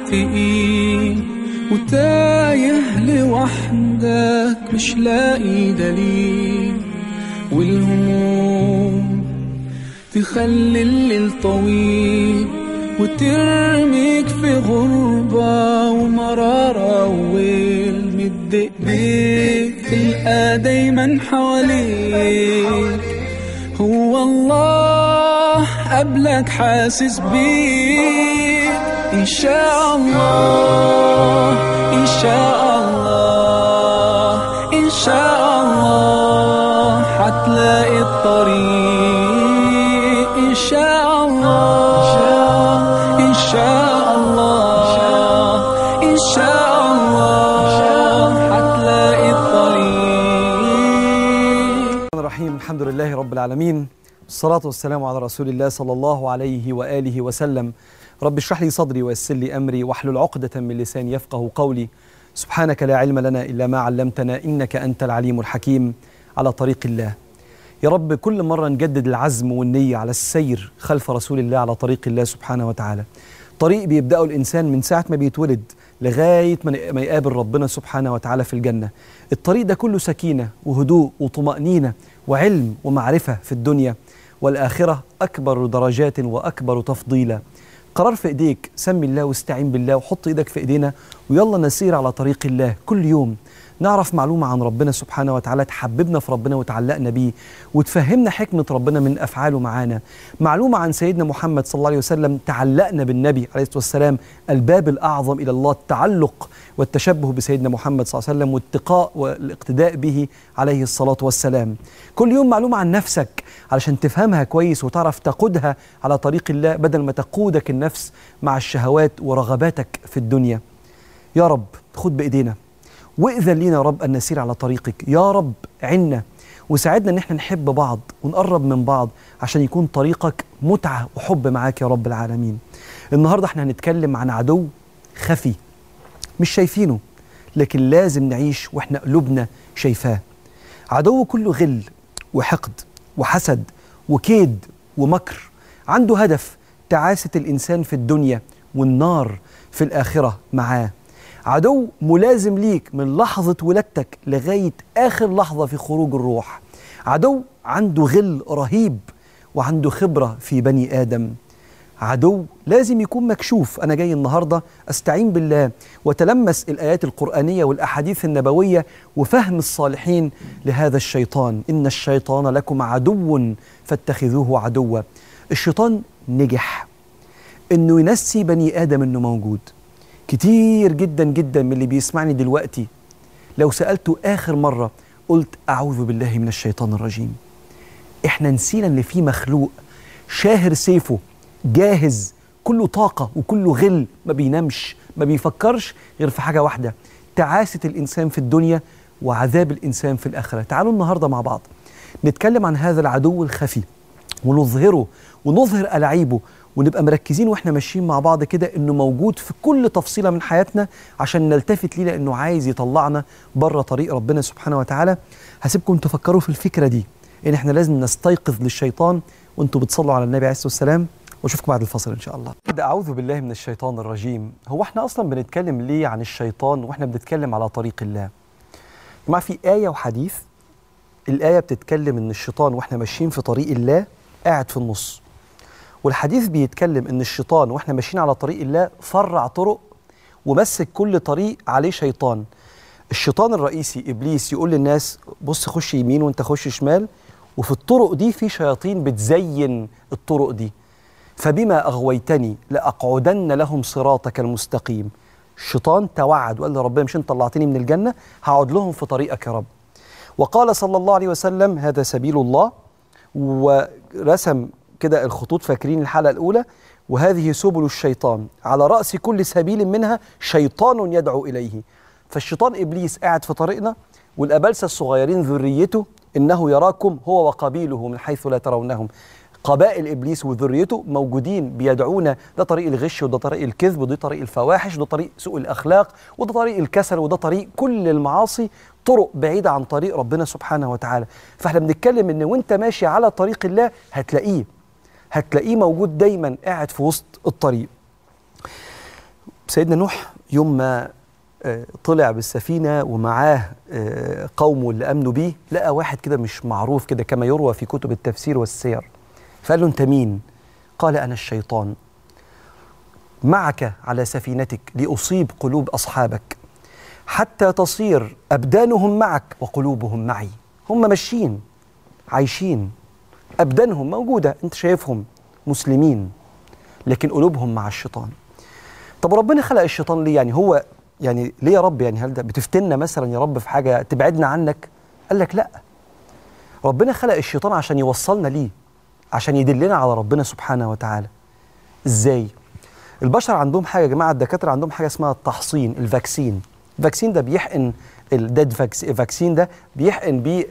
متفقين، وتايه لوحدك مش لاقي دليل، والهموم تخلي الليل طويل وترميك في غربة ومرارة وويل. مد ايديك تلقى دايما حواليك هو الله قبلك حاسس بيك. إن شاء الله إن شاء الله إن شاء الله حتلاقي الطريق. إن شاء الله إن شاء الله إن شاء الله حتلاقي الطريق. الرحيم. الحمد لله رب العالمين، الصلاة والسلام على رسول الله صلى الله عليه وآله وسلم. رب اشرح لي صدري ويسر لي أمري واحلل عقدة من لساني يفقه قولي. سبحانك لا علم لنا إلا ما علمتنا إنك أنت العليم الحكيم. على طريق الله يا رب، كل مرة نجدد العزم والنية على السير خلف رسول الله على طريق الله سبحانه وتعالى. طريق بيبدأه الإنسان من ساعة ما بيتولد لغاية ما يقابل ربنا سبحانه وتعالى في الجنة. الطريق ده كله سكينة وهدوء وطمأنينة وعلم ومعرفة في الدنيا والآخرة، أكبر درجات وأكبر تفضيلا. قرار في إيديك، سمي الله واستعين بالله وحط إيدك في إيدينا ويلا نسير على طريق الله. كل يوم نعرف معلومة عن ربنا سبحانه وتعالى تحببنا في ربنا وتعلقنا بيه وتفهمنا حكمة ربنا من أفعاله معانا. معلومة عن سيدنا محمد صلى الله عليه وسلم تعلقنا بالنبي عليه الصلاة والسلام، الباب الأعظم إلى الله التعلق والتشبه بسيدنا محمد صلى الله عليه وسلم والاتقاء والاقتداء به عليه الصلاة والسلام. كل يوم معلومة عن نفسك علشان تفهمها كويس وتعرف تقودها على طريق الله بدل ما تقودك النفس مع الشهوات ورغباتك في الدنيا. يا رب خد بإيدينا وإذن لينا يا رب أن نسير على طريقك. يا رب عنا وساعدنا أن احنا نحب بعض ونقرب من بعض عشان يكون طريقك متعة وحب معاك يا رب العالمين. النهاردة احنا هنتكلم عن عدو خفي مش شايفينه، لكن لازم نعيش واحنا قلوبنا شايفاه. عدو كله غل وحقد وحسد وكيد ومكر، عنده هدف تعاسة الإنسان في الدنيا والنار في الآخرة معاه. عدو ملازم ليك من لحظة ولادتك لغاية آخر لحظة في خروج الروح. عدو عنده غل رهيب وعنده خبرة في بني آدم. عدو لازم يكون مكشوف. أنا جاي النهاردة أستعين بالله وتلمس الآيات القرآنية والأحاديث النبوية وفهم الصالحين لهذا الشيطان. إن الشيطان لكم عدو فاتخذوه عدوا. الشيطان نجح إنه ينسي بني آدم إنه موجود. كتير جدا جدا من اللي بيسمعني دلوقتي لو سألته آخر مرة قلت أعوذ بالله من الشيطان الرجيم، إحنا نسينا إن في مخلوق شاهر سيفه جاهز كله طاقة وكله غل، ما بينامش ما بيفكرش غير في حاجة واحدة، تعاسة الإنسان في الدنيا وعذاب الإنسان في الآخرة. تعالوا النهاردة مع بعض نتكلم عن هذا العدو الخفي ونظهره ونظهر ألاعيبه ونبقى مركزين واحنا ماشيين مع بعض كده انه موجود في كل تفصيلة من حياتنا عشان نلتفت ليه، لانه عايز يطلعنا بره طريق ربنا سبحانه وتعالى. هسيبكم تفكروا في الفكرة دي ان احنا لازم نستيقظ للشيطان وانتوا بتصلوا على النبي عليه الصلاة والسلام، واشوفكم بعد الفصل ان شاء الله. كده اعوذ بالله من الشيطان الرجيم. هو احنا اصلا بنتكلم ليه عن الشيطان واحنا بنتكلم على طريق الله؟ جماعة في آية وحديث. الآية بتتكلم ان الشيطان واحنا ماشيين في طريق الله قاعد في النص، والحديث بيتكلم ان الشيطان واحنا ماشيين على طريق الله فرع طرق ومسك كل طريق عليه شيطان. الشيطان الرئيسي ابليس يقول للناس بص خش يمين وانت خش شمال، وفي الطرق دي في شياطين بتزين الطرق دي. فبما اغويتني لاقعدن لهم صراطك المستقيم. الشيطان توعد وقال لربنا مش انت طلعتني من الجنة، هقعد لهم في طريقك يا رب. وقال صلى الله عليه وسلم هذا سبيل الله، ورسم كده الخطوط، فاكرين الحلقة الأولى؟ وهذه سبل الشيطان على رأس كل سبيل منها شيطان يدعو إليه. فالشيطان إبليس قاعد في طريقنا، والأبلسة الصغيرين ذريته إنه يراكم هو وقبيله من حيث لا ترونهم. قبائل إبليس وذريته موجودين بيدعونا، ده طريق الغش وده طريق الكذب وده طريق الفواحش وده طريق سوء الأخلاق وده طريق الكسل وده طريق كل المعاصي، طرق بعيدة عن طريق ربنا سبحانه وتعالى. فاحنا بنتكلم إن وانت ماشي على طريق الله هتلاقيه موجود دايما قاعد في وسط الطريق. سيدنا نوح يوم ما طلع بالسفينة ومعاه قومه اللي أمنوا بيه، لقى واحد كده مش معروف كده كما يروى في كتب التفسير والسير، فقال له أنت مين؟ قال أنا الشيطان معك على سفينتك لأصيب قلوب أصحابك حتى تصير أبدانهم معك وقلوبهم معي. هم ماشيين عايشين، أبدانهم موجودة أنت شايفهم مسلمين، لكن قلوبهم مع الشيطان. طب ربنا خلق الشيطان ليه؟ يعني هو يعني ليه يا رب؟ يعني هل ده بتفتنا مثلا يا رب في حاجة تبعدنا عنك؟ قال لك لا، ربنا خلق الشيطان عشان يوصلنا ليه، عشان يدلنا على ربنا سبحانه وتعالى. ازاي؟ البشر عندهم حاجة يا جماعة، الدكاترة عندهم حاجة اسمها التحصين، الفاكسين. الفاكسين ده بيحقن، الديد فاكسين ده بيحقن بيه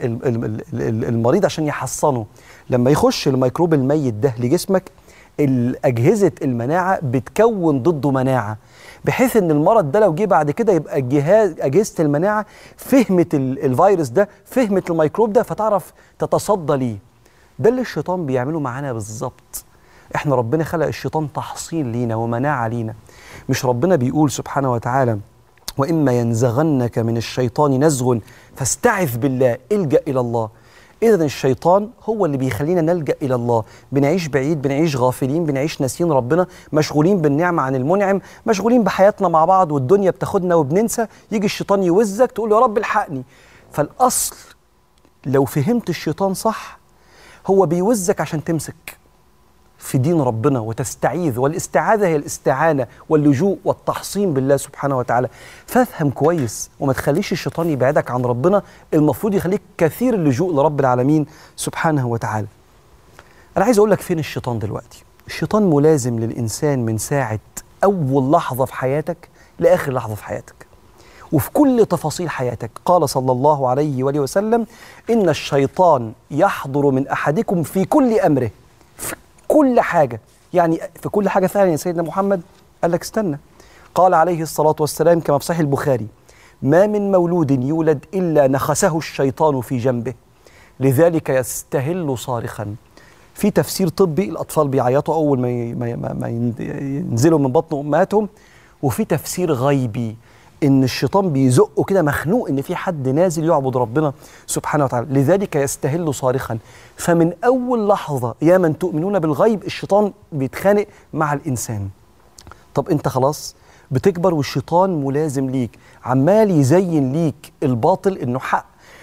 المريض عشان يحصنه. لما يخش الميكروب الميت ده لجسمك، أجهزة المناعة بتكون ضده مناعة، بحيث ان المرض ده لو جه بعد كده يبقى أجهزة المناعة فهمت الفيروس ده، فهمت الميكروب ده، فتعرف تتصدى ليه. ده اللي الشيطان بيعمله معانا بالظبط. احنا ربنا خلق الشيطان تحصين لينا ومناعة لينا. مش ربنا بيقول سبحانه وتعالى وإما ينزغنك من الشيطان نزغ فاستعذ بالله الجأ إلى الله. إذن الشيطان هو اللي بيخلينا نلجأ إلى الله، بنعيش بعيد، بنعيش غافلين، بنعيش ناسين ربنا، مشغولين بالنعمة عن المنعم، مشغولين بحياتنا مع بعض والدنيا بتاخدنا وبننسى. يجي الشيطان يوزك تقول يا رب الحقني. فالأصل لو فهمت الشيطان صح، هو بيوزك عشان تمسك في دين ربنا وتستعيذ، والاستعاذة هي الاستعانة واللجوء والتحصين بالله سبحانه وتعالى. فافهم كويس وما تخليش الشيطان يبعدك عن ربنا، المفروض يخليك كثير اللجوء لرب العالمين سبحانه وتعالى. أنا عايز أقول لك فين الشيطان دلوقتي. الشيطان ملازم للإنسان من ساعة أول لحظة في حياتك لآخر لحظة في حياتك، وفي كل تفاصيل حياتك. قال صلى الله عليه وآله وسلم إن الشيطان يحضر من أحدكم في كل أمره، في كل حاجة. يعني في كل حاجة فعلا يا سيدنا محمد؟ قال لك استنى. قال عليه الصلاة والسلام كما في صحيح البخاري ما من مولود يولد إلا نخسه الشيطان في جنبه لذلك يستهل صارخا. في تفسير طبي الأطفال بيعيطوا أول ما ينزلوا من بطن أمهاتهم، وفي تفسير غيبي إن الشيطان بيزقه كده مخنوق إن في حد نازل يعبد ربنا سبحانه وتعالى، لذلك يستهل صارخا. فمن أول لحظة يا من تؤمنون بالغيب الشيطان بيتخانق مع الإنسان. طب أنت خلاص بتكبر والشيطان ملازم ليك، عمال يزين ليك الباطل إنه حق،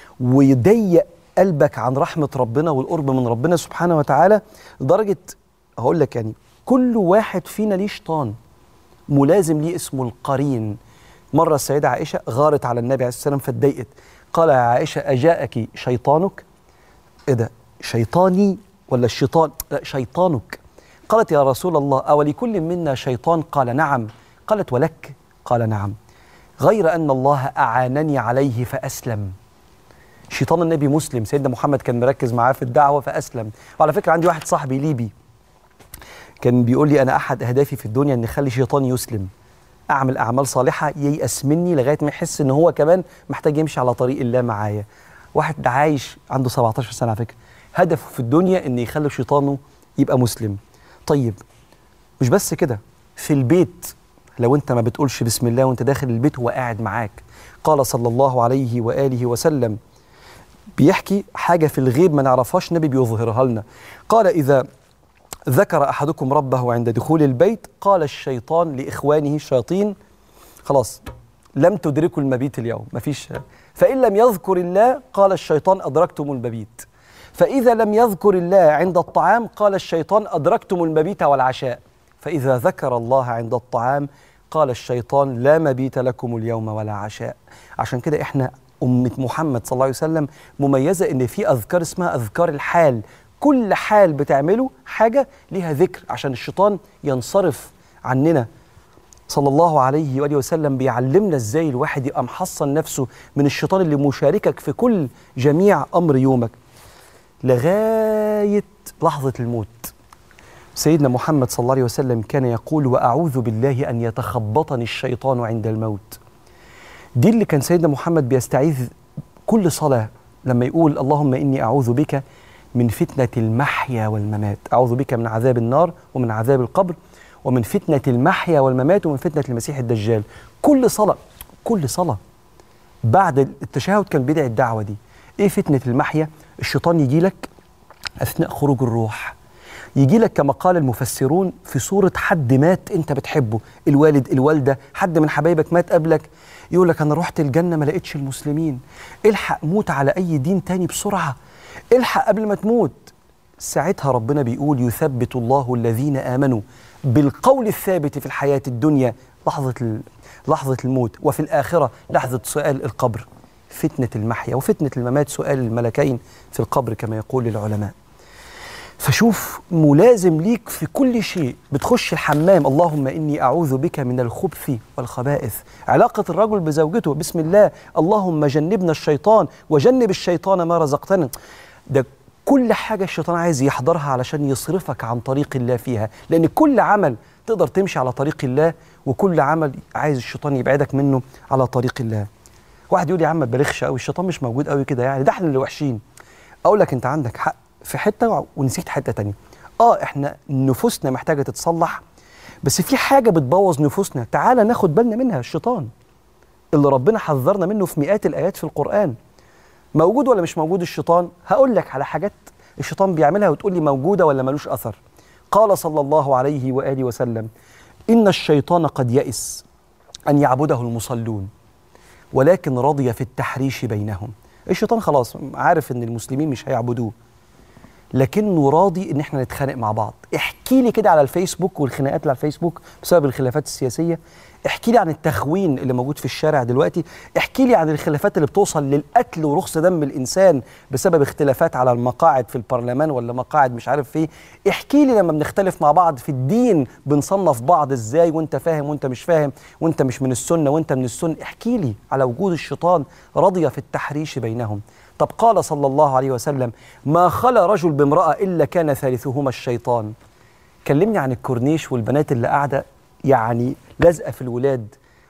ويضيق قلبك عن رحمة ربنا والقرب من ربنا سبحانه وتعالى، لدرجة هقول لك يعني كل واحد فينا ليه شيطان ملازم ليه اسمه القرين. مرة السيدة عائشة غارت على النبي عليه الصلاة والسلام فاتضايقت، قال يا عائشة أجاءك شيطانك؟ إيه ده؟ شيطاني ولا الشيطان؟ لا شيطانك. قالت يا رسول الله أولكل منا شيطان؟ قال نعم. قالت ولك؟ قال نعم، غير أن الله أعانني عليه فأسلم. شيطان النبي مسلم، سيدنا محمد كان مركز معاه في الدعوة فأسلم. وعلى فكرة عندي واحد صاحبي ليبي كان بيقول لي أنا أحد أهدافي في الدنيا أن أخلي شيطان يسلم، أعمل أعمال صالحة ييأس مني لغاية ما يحس إن هو كمان محتاج يمشي على طريق الله معايا. واحد ده عايش عنده 17 سنة على فكرة، هدفه في الدنيا إن يخلي شيطانه يبقى مسلم. طيب مش بس كده، في البيت لو أنت ما بتقولش بسم الله وأنت داخل البيت هو قاعد معاك. قال صلى الله عليه وآله وسلم بيحكي حاجة في الغيب ما نعرفهاش، نبي بيظهرها لنا. قال إذا ذكر أحدكم ربه عند دخول البيت قال الشيطان لإخوانه الشياطين خلاص لم تدركوا المبيت اليوم، مفيش. فإن لم يذكر الله قال الشيطان أدركتم المبيت. فإذا لم يذكر الله عند الطعام قال الشيطان أدركتم المبيت والعشاء. فإذا ذكر الله عند الطعام قال الشيطان لا مبيت لكم اليوم ولا عشاء. عشان كده إحنا أمة محمد صلى الله عليه وسلم مميزة إن في أذكار اسمها أذكار الحال، كل حال بتعمله حاجة ليها ذكر عشان الشيطان ينصرف عننا. صلى الله عليه وآله وسلم بيعلمنا إزاي الواحد يبقى محصن نفسه من الشيطان اللي مشاركك في كل جميع أمر يومك لغاية لحظة الموت. سيدنا محمد صلى الله عليه وسلم كان يقول وأعوذ بالله أن يتخبطني الشيطان عند الموت. دي اللي كان سيدنا محمد بيستعيذ كل صلاة لما يقول اللهم إني أعوذ بك من فتنة المحيا والممات، أعوذ بك من عذاب النار ومن عذاب القبر ومن فتنة المحيا والممات ومن فتنة المسيح الدجال. كل صلاة بعد التشهد كان بيدعي الدعوة دي. ايه فتنة المحيا؟ الشيطان يجي لك أثناء خروج الروح، يجي لك كما قال المفسرون في صورة حد مات انت بتحبه، الوالد، الوالدة، حد من حبايبك مات قبلك، يقول لك انا رحت الجنة ما لقيتش المسلمين، الحق موت على اي دين تاني بسرعة، الحق قبل ما تموت. ساعتها ربنا بيقول يثبت الله الذين آمنوا بالقول الثابت في الحياة الدنيا لحظة الموت، وفي الآخرة لحظة سؤال القبر. فتنة المحيا وفتنة الممات سؤال الملكين في القبر كما يقول العلماء. فشوف ملازم ليك في كل شيء. بتخش الحمام اللهم إني أعوذ بك من الخبث والخبائث. علاقة الرجل بزوجته بسم الله اللهم جنبنا الشيطان وجنب الشيطان ما رزقتنا. ده كل حاجة الشيطان عايز يحضرها علشان يصرفك عن طريق الله فيها، لأن كل عمل تقدر تمشي على طريق الله، وكل عمل عايز الشيطان يبعدك منه على طريق الله. واحد يقول يا عم ما تبالغش قوي، الشيطان مش موجود قوي كده يعني، ده احنا اللي وحشين. اقول لك انت عندك حق في حته ونسيت حته تانية. احنا نفوسنا محتاجه تتصلح، بس في حاجه بتبوظ نفوسنا تعالى ناخد بالنا منها، الشيطان اللي ربنا حذرنا منه في مئات الايات في القرآن. موجود ولا مش موجود الشيطان؟ هقول لك على حاجات الشيطان بيعملها وتقول لي موجوده ولا ملوش اثر. قال صلى الله عليه واله وسلم ان الشيطان قد يئس ان يعبده المصلون ولكن رضي في التحريش بينهم. الشيطان خلاص عارف ان المسلمين مش هيعبدوه، لكنه راضي ان احنا نتخانق مع بعض. احكي لي كده على الفيسبوك والخناقات اللي على الفيسبوك بسبب الخلافات السياسيه، احكي لي عن التخوين اللي موجود في الشارع دلوقتي، احكي لي عن الخلافات اللي بتوصل للقتل ورخص دم الانسان بسبب اختلافات على المقاعد في البرلمان ولا مقاعد مش عارف فيه، احكي لي لما بنختلف مع بعض في الدين بنصنف بعض ازاي، وانت فاهم وانت مش فاهم، وانت مش من السنه وانت من السنه. احكي لي على وجود الشيطان رضي في التحريش بينهم. طب قال صلى الله عليه وسلم ما خلا رجل بامرأة إلا كان ثالثهما الشيطان. كلمني عن الكورنيش والبنات اللي قاعدة يعني لازقة في الولاد،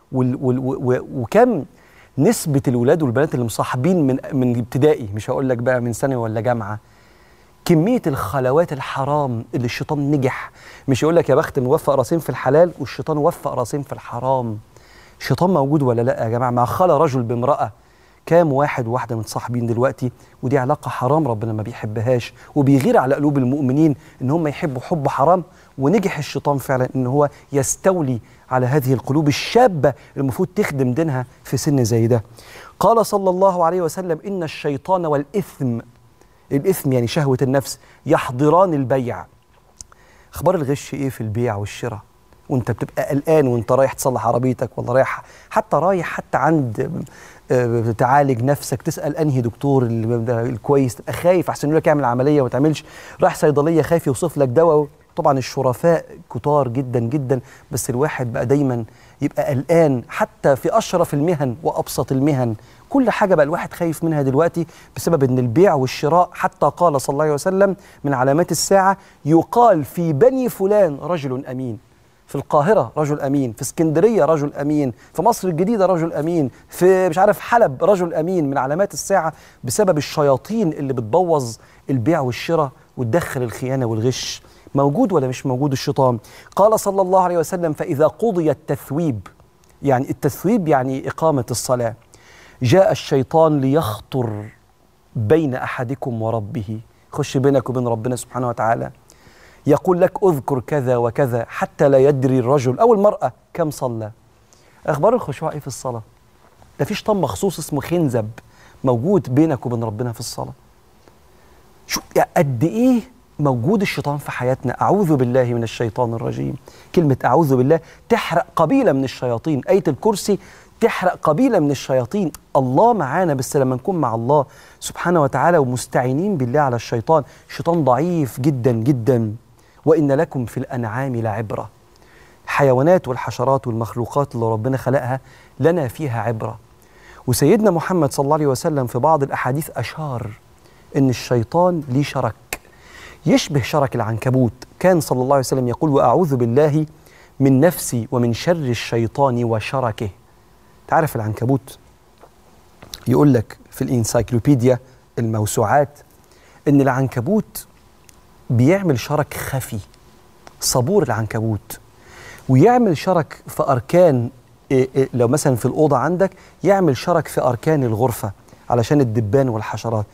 وكم نسبة الولاد والبنات اللي مصاحبين من ابتدائي، مش هقول لك بقى من ثانوي ولا جامعة. كمية الخلوات الحرام اللي الشيطان نجح، مش يقول لك يا بخت موفق راسين في الحلال والشيطان وفق راسين في الحرام. الشيطان موجود ولا لا يا جماعة؟ ما خلا رجل بامرأة، كام واحد وواحدة متصاحبين دلوقتي ودي علاقة حرام ربنا ما بيحبهاش، وبيغير على قلوب المؤمنين ان هم يحبوا حب حرام. ونجح الشيطان فعلا ان هو يستولي على هذه القلوب الشابة المفروض تخدم دينها في سن زي ده. قال صلى الله عليه وسلم إن الشيطان والإثم، الإثم يعني شهوة النفس، يحضران البيع. أخبار الغش إيه في البيع والشراء؟ وانت بتبقى قلقان وانت رايح تصلح عربيتك ولا رايح حتى عند تعالج نفسك، تسأل أنهي دكتور الكويس، تبقى خايف أحسن يقول لك اعمل عملية وما تعملش، رايح صيدلية خايف يوصف لك دواء. طبعا الشرفاء كتار جدا جدا، بس الواحد بقى دايما يبقى قلقان حتى في أشرف المهن وأبسط المهن. كل حاجة بقى الواحد خايف منها دلوقتي بسبب أن البيع والشراء. حتى قال صلى الله عليه وسلم من علامات الساعة يقال في بني فلان رجل أمين، في القاهرة رجل أمين، في اسكندرية رجل أمين، في مصر الجديدة رجل أمين، في مش عارف حلب رجل أمين. من علامات الساعة بسبب الشياطين اللي بتبوظ البيع والشراء وتدخل الخيانة والغش. موجود ولا مش موجود الشيطان؟ قال صلى الله عليه وسلم فإذا قضي التثويب، يعني التثويب يعني إقامة الصلاة، جاء الشيطان ليخطر بين أحدكم وربه، خش بينك وبين ربنا سبحانه وتعالى، يقول لك اذكر كذا وكذا حتى لا يدري الرجل أو المرأة كم صلى. أخبار الخشوع إيه في الصلاة؟ ده في شيطان مخصوص اسمه خنزب موجود بينك وبين ربنا في الصلاة. شو قد إيه موجود الشيطان في حياتنا. أعوذ بالله من الشيطان الرجيم. كلمة أعوذ بالله تحرق قبيلة من الشياطين، آية الكرسي تحرق قبيلة من الشياطين. الله معانا، بس لما نكون مع الله سبحانه وتعالى ومستعينين بالله على الشيطان. الشيطان ضعيف جدا جدا. وإن لكم في الأنعام لعبرة. الحيوانات والحشرات والمخلوقات اللي ربنا خلقها لنا فيها عبرة. وسيدنا محمد صلى الله عليه وسلم في بعض الأحاديث أشار إن الشيطان ليه شرك يشبه شرك العنكبوت. كان صلى الله عليه وسلم يقول وأعوذ بالله من نفسي ومن شر الشيطان وشركه. تعرف العنكبوت يقول لك في الإنسايكلوبيديا الموسوعات إن العنكبوت بيعمل شرك خفي. صبور العنكبوت ويعمل شرك في أركان، لو مثلا في الأوضة عندك يعمل شرك في أركان الغرفة علشان الدبان والحشرات.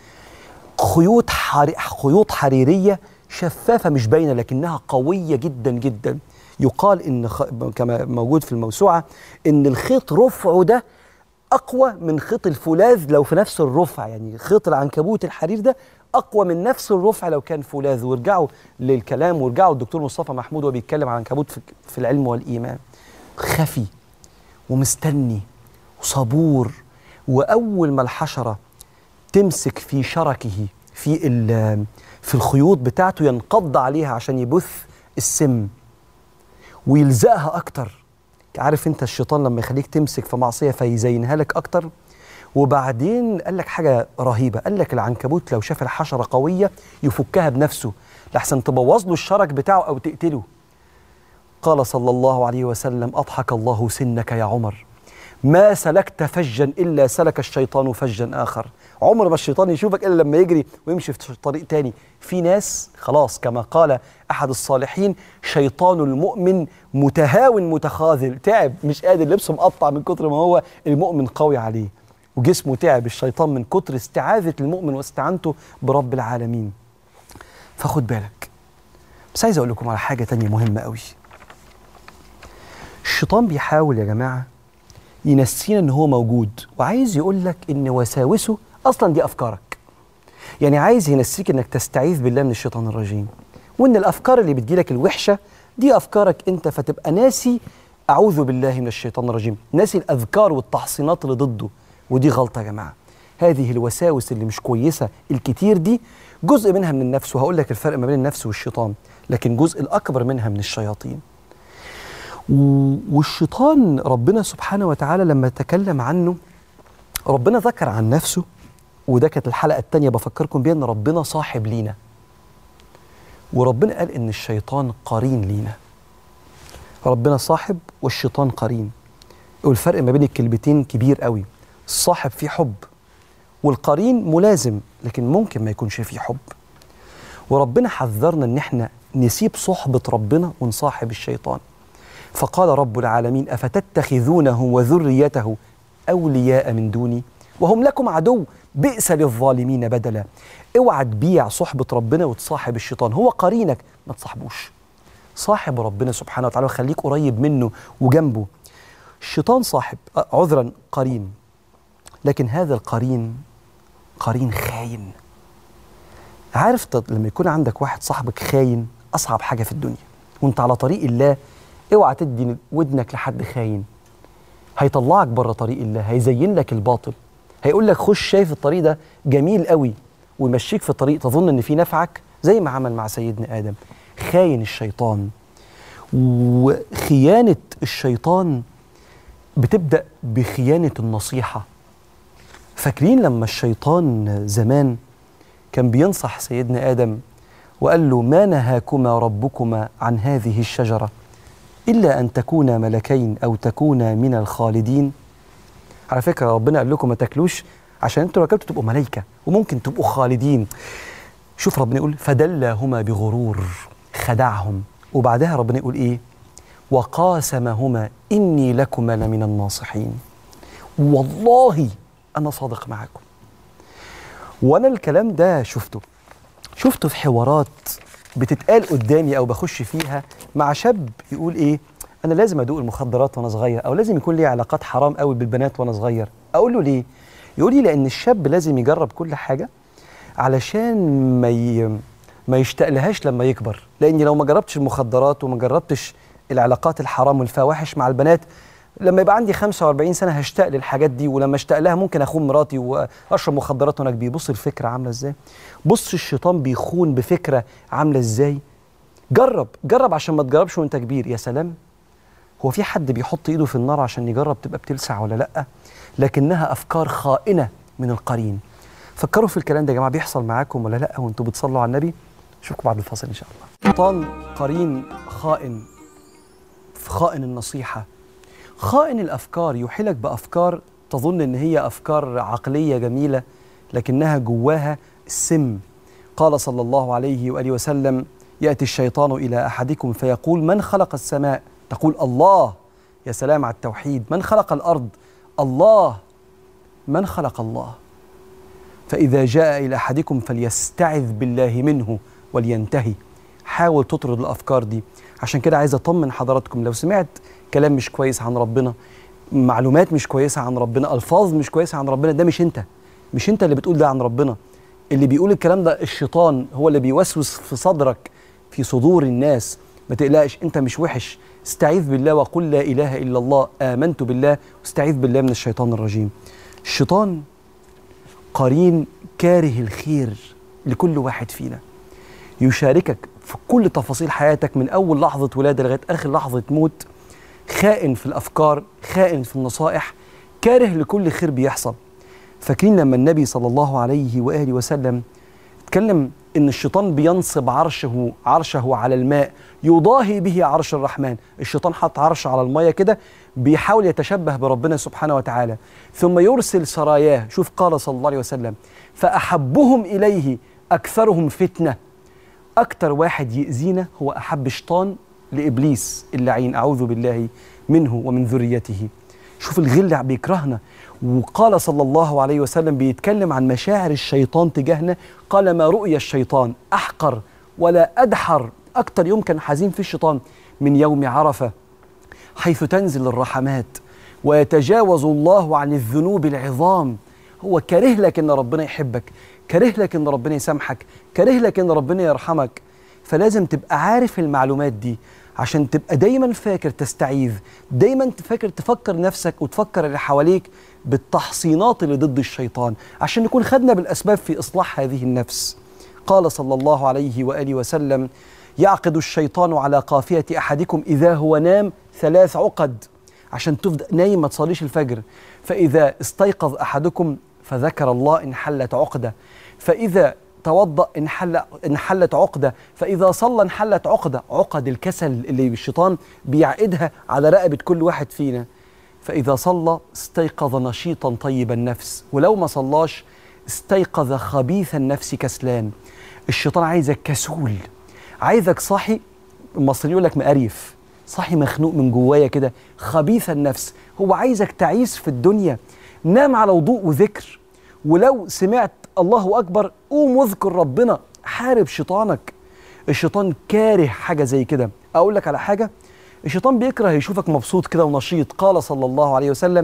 خيوط حريرية شفافة مش باينة لكنها قوية جدا جدا. يقال إن كما موجود في الموسوعة إن الخيط رفعه ده أقوى من خيط الفولاذ لو في نفس الرفع، يعني خيط العنكبوت الحرير ده أقوى من نفس الرفع لو كان فولاذ. وارجعوا للكلام وارجعوا الدكتور مصطفى محمود وهو بيتكلم عن العنكبوت في العلم والإيمان. خفي ومستني وصبور، وأول ما الحشرة تمسك في شركه في الخيوط بتاعته ينقض عليها عشان يبث السم ويلزقها أكتر. عارف انت الشيطان لما يخليك تمسك في معصية فيزينها لك أكتر. وبعدين قال لك حاجة رهيبة، قال لك العنكبوت لو شاف الحشرة قوية يفكها بنفسه لحسن تبوظ له الشرك بتاعه أو تقتله. قال صلى الله عليه وسلم: أضحك الله سنك يا عمر، ما سلكت فجا إلا سلك الشيطان فجا آخر. عمر ما الشيطان يشوفك إلا لما يجري ويمشي في طريق تاني. في ناس خلاص كما قال أحد الصالحين: شيطان المؤمن متهاون متخاذل، تعب مش قادر، لبسه مقطع من كتر ما هو المؤمن قوي عليه، وجسمه تعب الشيطان من كتر استعاذة المؤمن واستعانته برب العالمين. فخد بالك. بس عايز أقول لكم على حاجة تانية مهمة قوي. الشيطان بيحاول يا جماعة ينسينا إن هو موجود، وعايز يقول لك إن وساوسه أصلا دي أفكارك. يعني عايز ينسيك إنك تستعيذ بالله من الشيطان الرجيم، وإن الأفكار اللي بتجيلك الوحشة دي أفكارك أنت، فتبقى ناسي أعوذ بالله من الشيطان الرجيم، ناسي الأذكار والتحصينات اللي ضده. ودي غلطة يا جماعة. هذه الوساوس اللي مش كويسة الكتير دي جزء منها من النفس، وهقول لك الفرق ما بين النفس والشيطان، لكن جزء الأكبر منها من الشياطين. والشيطان ربنا سبحانه وتعالى لما تكلم عنه ربنا ذكر عن نفسه، وده كانت الحلقة التانية بفكركم بيها، ان ربنا صاحب لينا، وربنا قال ان الشيطان قرين لينا. ربنا صاحب والشيطان قرين، والفرق ما بين الكلمتين كبير قوي. الصاحب فيه حب، والقرين ملازم لكن ممكن ما يكونش فيه حب. وربنا حذرنا ان احنا نسيب صحبة ربنا ونصاحب الشيطان. فقال رب العالمين: أفتتخذونه وذريته أولياء من دوني وهم لكم عدو بئس للظالمين بدلا. اوعى تبيع صحبة ربنا وتصاحب الشيطان، هو قرينك ما تصاحبوش. صاحب ربنا سبحانه وتعالى وخليك قريب منه وجنبه. الشيطان صاحب قرين، لكن هذا القرين قرين خاين. عارف لما يكون عندك واحد صاحبك خاين أصعب حاجة في الدنيا، وانت على طريق الله اوعى تدي ودنك لحد خاين. هيطلعك بره طريق الله، هيزين لك الباطل، هيقول لك خش شايف الطريق ده جميل قوي، ويمشيك في طريق تظن ان فيه نفعك زي ما عمل مع سيدنا آدم. خاين الشيطان. وخيانة الشيطان بتبدأ بخيانة النصيحة. فاكرين لما الشيطان زمان كان بينصح سيدنا آدم وقال له: ما نهاكما ربكما عن هذه الشجرة إلا أن تكونا ملكين أو تكونا من الخالدين. على فكرة ربنا قال لكم ما تاكلوش عشان انتوا لو اكلتوا تبقوا ملائكة وممكن تبقوا خالدين. شوف ربنا يقول: فدلاهما بغرور، خدعهم. وبعدها ربنا يقول إيه؟ وقاسمهما إني لكما لمن الناصحين. والله أنا صادق معكم. وأنا الكلام ده شفته في حوارات بتتقال قدامي أو بخش فيها مع شاب يقول إيه: أنا لازم أدوق المخدرات وأنا صغير، أو لازم يكون لي علاقات حرام قوي بالبنات وأنا صغير. أقول له ليه؟ يقول لي لأن الشاب لازم يجرب كل حاجة علشان ما يشتاقلهاش لما يكبر. لأني لو ما جربتش المخدرات وما جربتش العلاقات الحرام والفواحش مع البنات، لما يبقى عندي 45 سنة هشتاق للحاجات دي، ولما اشتاق لها ممكن أخون مراتي وأشرب مخدرات وأنا كبير. بص الفكرة عاملة إزاي؟ بص الشيطان بيخون بفكرة عاملة إزاي؟ جرب عشان ما تجربش وأنت كبير. يا سلام، هو في حد بيحط إيده في النار عشان يجرب تبقى بتلسع ولا لأ؟ لكنها أفكار خائنة من القرين. فكروا في الكلام ده يا جماعة، بيحصل معاكم ولا لأ وأنتوا بتصلوا على النبي؟ أشوفكم بعد الفاصل إن شاء الله. الشيطان قرين خائن النصيحة، خائن الأفكار. يوحلك بأفكار تظن إن هي أفكار عقلية جميلة لكنها جواها السم. قال صلى الله عليه وآله وسلم: يأتي الشيطان إلى أحدكم فيقول: من خلق السماء تقول الله. يا سلام على التوحيد. من خلق الأرض؟ الله. من خلق الله؟ فإذا جاء إلى أحدكم فليستعذ بالله منه ولينتهي. حاول تطرد الأفكار دي. عشان كده عايز أطمن حضراتكم، لو سمعت كلام مش كويس عن ربنا، معلومات مش كويسة عن ربنا، ألفاظ مش كويسة عن ربنا، ده مش أنت اللي بتقول ده عن ربنا. اللي بيقول الكلام ده الشيطان، هو اللي بيوسوس في صدرك، في صدور الناس. ما تقلقش، أنت مش وحش. استعيذ بالله وقل لا إله إلا الله، آمنت بالله، واستعيذ بالله من الشيطان الرجيم. الشيطان قرين كاره الخير لكل واحد فينا، يشاركك في كل تفاصيل حياتك من أول لحظة ولادة لغاية آخر لحظة موت. خائن في الأفكار، خائن في النصائح، كاره لكل خير بيحصل. فاكرين لما النبي صلى الله عليه وآله وسلم اتكلم إن الشيطان بينصب عرشه على الماء يضاهي به عرش الرحمن. الشيطان حط عرش على المية كده، بيحاول يتشبه بربنا سبحانه وتعالى، ثم يرسل سراياه. شوف قال صلى الله عليه وسلم: فأحبهم إليه أكثرهم فتنة. أكتر واحد يأذينا هو أحب شيطان لإبليس اللعين، أعوذ بالله منه ومن ذريته. شوف الغل بيكرهنا. وقال صلى الله عليه وسلم بيتكلم عن مشاعر الشيطان تجاهنا، قال: ما رؤي الشيطان أحقر ولا أدحر. أكتر يوم كان حزين في الشيطان من يوم عرفة، حيث تنزل الرحمات ويتجاوز الله عن الذنوب العظام. هو كاره لك إن ربنا يحبك، كاره لك إن ربنا يسامحك، كاره لك إن ربنا يرحمك. فلازم تبقى عارف المعلومات دي عشان تبقى دايما فاكر تستعيذ، دايما فاكر تفكر نفسك وتفكر اللي حواليك بالتحصينات اللي ضد الشيطان، عشان نكون خدنا بالأسباب في إصلاح هذه النفس. قال صلى الله عليه وآله وسلم: يعقد الشيطان على قافية أحدكم إذا هو نام 3 عقد، عشان تفضل نايم ما تصليش الفجر. فإذا استيقظ أحدكم فذكر الله انحلت عقدة، فإذا توضأ انحلت عقدة، فإذا صلى انحلت عقدة. عقد الكسل اللي الشيطان بيعقدها على رقبة كل واحد فينا. فإذا صلى استيقظ نشيطا طيب النفس، ولو ما صلاش استيقظ خبيث النفس كسلان. الشيطان عايزك كسول، عايزك صاحي، المصري يقول لك مقريف، صاحي مخنوق من جوايا كده، خبيث النفس. هو عايزك تعيس في الدنيا. نام على وضوء وذكر، ولو سمعت الله أكبر قوم واذكر ربنا، حارب شيطانك. الشيطان كاره حاجة زي كده. أقول لك على حاجة، الشيطان بيكره يشوفك مبسوط كده ونشيط. قال صلى الله عليه وسلم: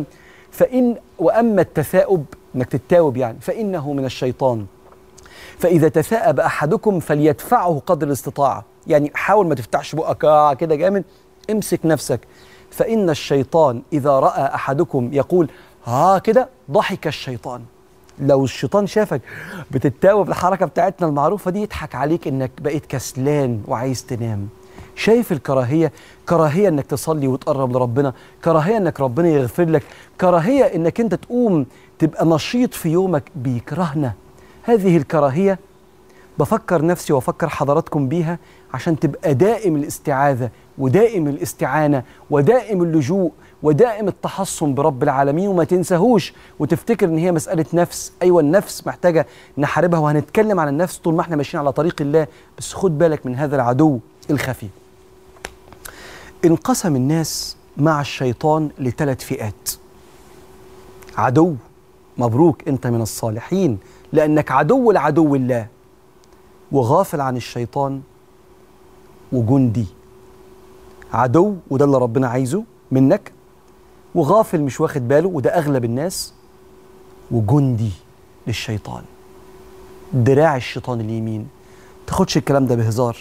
وأما التثاؤب، إنك تتاوب يعني، فإنه من الشيطان. فإذا تثاءب أحدكم فليدفعه قدر الاستطاعة. يعني حاول ما تفتحش بقك كده جامد، امسك نفسك. فإن الشيطان إذا رأى أحدكم يقول كده ضحك الشيطان. لو الشيطان شافك بتتاوب الحركة بتاعتنا المعروفة دي، يضحك عليك إنك بقيت كسلان وعايز تنام. شايف الكراهية؟ كراهية إنك تصلي وتقرب لربنا، كراهية إنك ربنا يغفر لك، كراهية إنك أنت تقوم تبقى نشيط في يومك. بيكرهنا. هذه الكراهية بفكر نفسي وافكر حضراتكم بيها عشان تبقى دائم الاستعاذة ودائم الاستعانة ودائم اللجوء ودائم التحصن برب العالمين. وما تنساهوش وتفتكر ان هي مسألة نفس. ايوه النفس محتاجة نحاربها، وهنتكلم عن النفس طول ما احنا ماشيين على طريق الله. بس خد بالك من هذا العدو الخفي. انقسم الناس مع الشيطان ل3 فئات. عدو، مبروك انت من الصالحين لانك عدو لعدو الله، وغافل عن الشيطان، وجندي. عدو وده اللي ربنا عايزه منك، وغافل مش واخد باله وده أغلب الناس، وجندي للشيطان، دراع الشيطان اليمين. تاخدش الكلام ده بهزار،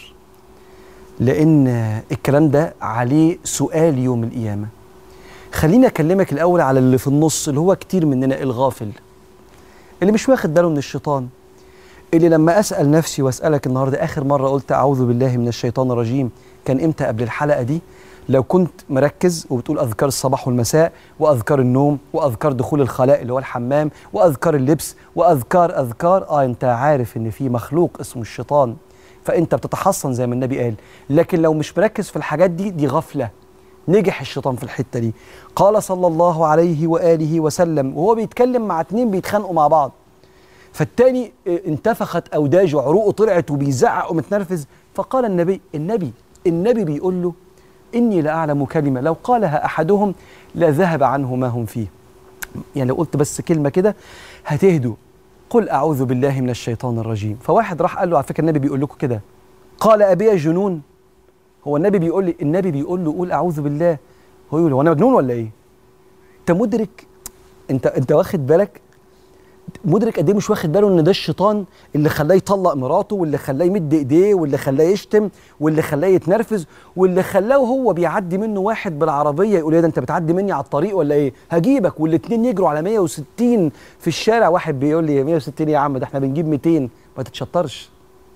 لأن الكلام ده عليه سؤال يوم القيامة. خليني أكلمك الأول على اللي في النص، اللي هو كتير مننا، الغافل اللي مش واخد باله من الشيطان، اللي لما أسأل نفسي وأسألك النهاردة، آخر مرة قلت أعوذ بالله من الشيطان الرجيم كان إمتى قبل الحلقة دي؟ لو كنت مركز وبتقول أذكار الصباح والمساء، وأذكار النوم، وأذكار دخول الخلاء اللي هو الحمام، وأذكار اللبس، وأذكار أنت عارف إن في مخلوق اسمه الشيطان، فأنت بتتحصن زي ما النبي قال. لكن لو مش مركز في الحاجات دي غفلة. نجح الشيطان في الحتة دي. قال صلى الله عليه وآله وسلم وهو بيتكلم مع 2 بيتخانقوا مع بعض، فالتاني انتفخت أوداجه، عروقه طلعت وبيزعق ومتنرفز، فقال النبي بيقول له: إني لأعلم كلمة لو قالها أحدهم لذهب عنه ما هم فيه. يعني لو قلت بس كلمة كده هتهدوا. قل أعوذ بالله من الشيطان الرجيم. فواحد راح قال له على فكرة النبي بيقول لكم كده. قال أبي جنون؟ هو النبي بيقول له قول أعوذ بالله. هو يقول هو أنا مجنون ولا إيه؟ أنت مدرك؟ أنت واخد بالك؟ مدرك قد ايه مش واخد باله ان ده الشيطان اللي خلاه يطلق مراته، واللي خلاه يمد ايديه، واللي خلاه يشتم، واللي خلاه يتنرفز، واللي خلاه وهو بيعدي منه واحد بالعربيه يقول ايه ده انت بتعدي مني على الطريق ولا ايه؟ هجيبك. والاتنين يجروا على 160 في الشارع. واحد بيقول لي 160 يا عم ده احنا بنجيب 200. ما تتشطرش.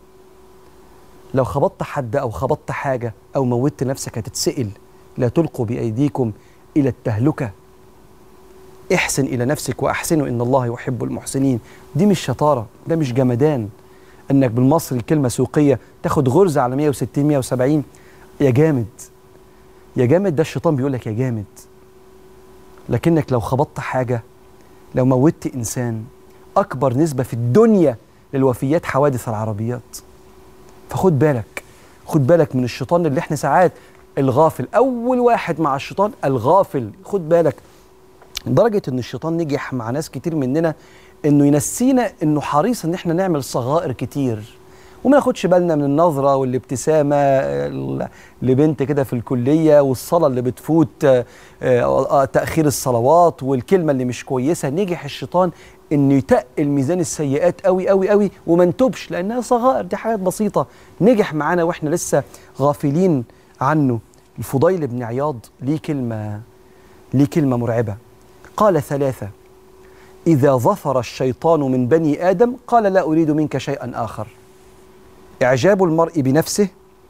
لو خبطت حد او خبطت حاجه او موتت نفسك هتتسئل. لا تلقوا بايديكم الى التهلكه. احسن إلى نفسك وأحسنوا إن الله يحب المحسنين. دي مش شطارة، ده مش جمدان. إنك بالمصري كلمة سوقية تاخد غرزة على 160 170. يا جامد يا جامد، ده الشيطان بيقول لك يا جامد. لكنك لو خبطت حاجة، لو موتت إنسان، أكبر نسبة في الدنيا للوفيات حوادث العربيات. فخد بالك، خد بالك من الشيطان اللي احنا ساعات الغافل. أول واحد مع الشيطان الغافل. خد بالك لدرجة ان الشيطان نجح مع ناس كتير مننا انه ينسينا انه حريص ان احنا نعمل صغائر كتير وما ناخدش بالنا من النظرة والابتسامة لبنت كده في الكلية، والصلاة اللي بتفوت، تأخير الصلوات، والكلمة اللي مش كويسة. نجح الشيطان انه يتقل ميزان السيئات قوي قوي قوي وما نتوبش لانها صغائر، دي حاجات بسيطة. نجح معانا واحنا لسه غافلين عنه. الفضيل بن عياض ليه كلمة مرعبة. قال 3: إذا ظفر الشيطان من بني آدم قال لا أريد منك شيئا آخر: إعجاب المرء بنفسه،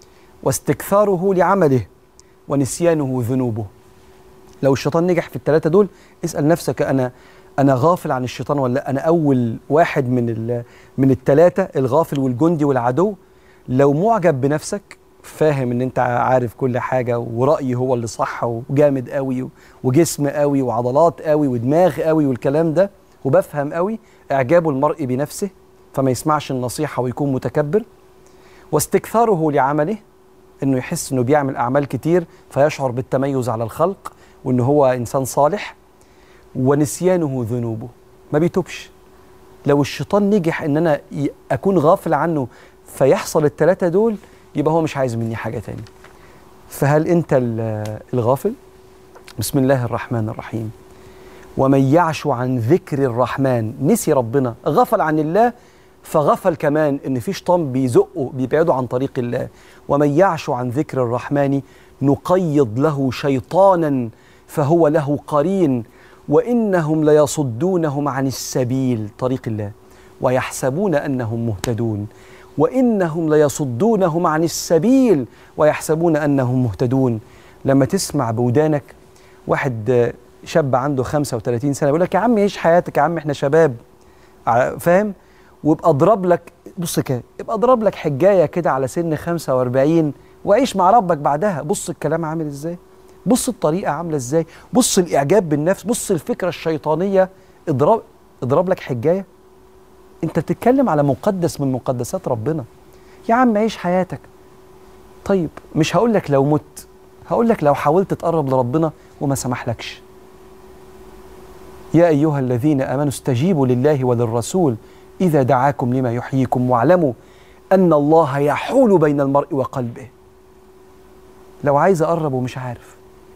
واستكثاره لعمله، ونسيانه ذنوبه. لو الشيطان نجح في ال3 دول اسأل نفسك أنا غافل عن الشيطان ولا أنا أول واحد من ال3 الغافل والجندي والعدو؟ لو معجب بنفسك، فاهم ان انت عارف كل حاجة ورأيي هو اللي صح وجامد قوي وجسم قوي وعضلات قوي ودماغ قوي والكلام ده وبفهم قوي، اعجاب المرء بنفسه فما يسمعش النصيحة ويكون متكبر. واستكثاره لعمله، انه يحس انه بيعمل اعمال كتير فيشعر بالتميز على الخلق وانه هو انسان صالح. ونسيانه ذنوبه، ما بيتوبش. لو الشيطان نجح ان انا اكون غافل عنه فيحصل ال3 دول، يبقى هو مش عايز مني حاجة تاني. فهل أنت الغافل؟ بسم الله الرحمن الرحيم. ومن يعش عن ذكر الرحمن، نسي ربنا، غفل عن الله، فغفل كمان إن في شيطان بيزقه بيبعده عن طريق الله. ومن يعش عن ذكر الرحمن نقيض له شيطانا فهو له قرين وإنهم ليصدونهم عن السبيل، طريق الله، ويحسبون أنهم مهتدون. وإنهم ليصدونهم عن السبيل ويحسبون أنهم مهتدون. لما تسمع بودانك واحد شاب عنده 35 سنة يقول لك يا عم عيش حياتك يا عم احنا شباب، فاهم؟ وابقى اضرب لك، بص كده، ابقى اضرب لك حجاية كده على سن 45 وعيش مع ربك بعدها. بص الكلام عامل ازاي، بص الطريقة عاملة ازاي، بص الإعجاب بالنفس، بص الفكرة الشيطانية. اضرب لك حجاية. انت بتتكلم على مقدس من مقدسات ربنا. يا عم عيش حياتك. طيب مش هقول لك لو مت، هقول لك لو حاولت تقرب لربنا وما سمحلكش. يا أيها الذين آمنوا استجيبوا لله وللرسول إذا دعاكم لما يحييكم واعلموا أن الله يحول بين المرء وقلبه. لو عايز أقرب ومش عارف،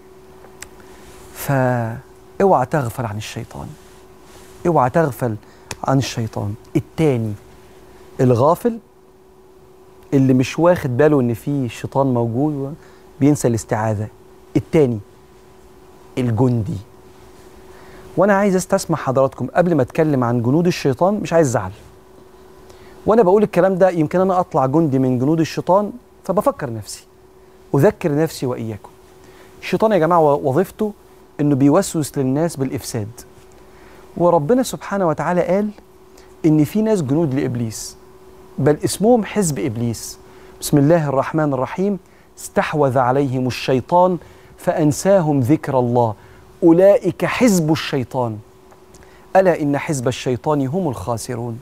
فاوعى تغفل عن الشيطان، اوعى تغفل عن الشيطان. التاني الغافل اللي مش واخد باله ان في شيطان موجود بينسى الاستعاذة. التاني الجندي. وانا عايز استسمح حضراتكم قبل ما اتكلم عن جنود الشيطان، مش عايز زعل وانا بقول الكلام ده، يمكن انا اطلع جندي من جنود الشيطان، فبفكر نفسي اذكر نفسي واياكم. الشيطان يا جماعة وظيفته انه بيوسوس للناس بالافساد، وربنا سبحانه وتعالى قال إن في ناس جنود لإبليس، بل اسمهم حزب إبليس. بسم الله الرحمن الرحيم. استحوذ عليهم الشيطان فأنساهم ذكر الله أولئك حزب الشيطان ألا إن حزب الشيطان هم الخاسرون.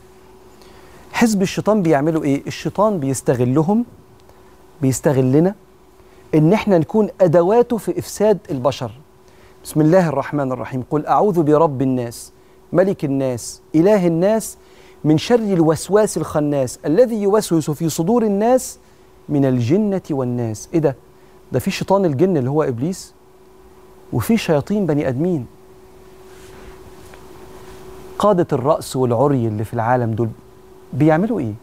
حزب الشيطان بيعملوا إيه؟ الشيطان بيستغلهم، بيستغلنا إن إحنا نكون أدواته في إفساد البشر. بسم الله الرحمن الرحيم. قل أعوذ برب الناس ملك الناس إله الناس من شر الوسواس الخناس الذي يوسوس في صدور الناس من الجنة والناس. إيه ده؟ ده في شيطان الجن اللي هو إبليس، وفي شياطين بني آدمين. قادة الرأس والعري اللي في العالم دول بيعملوا إيه؟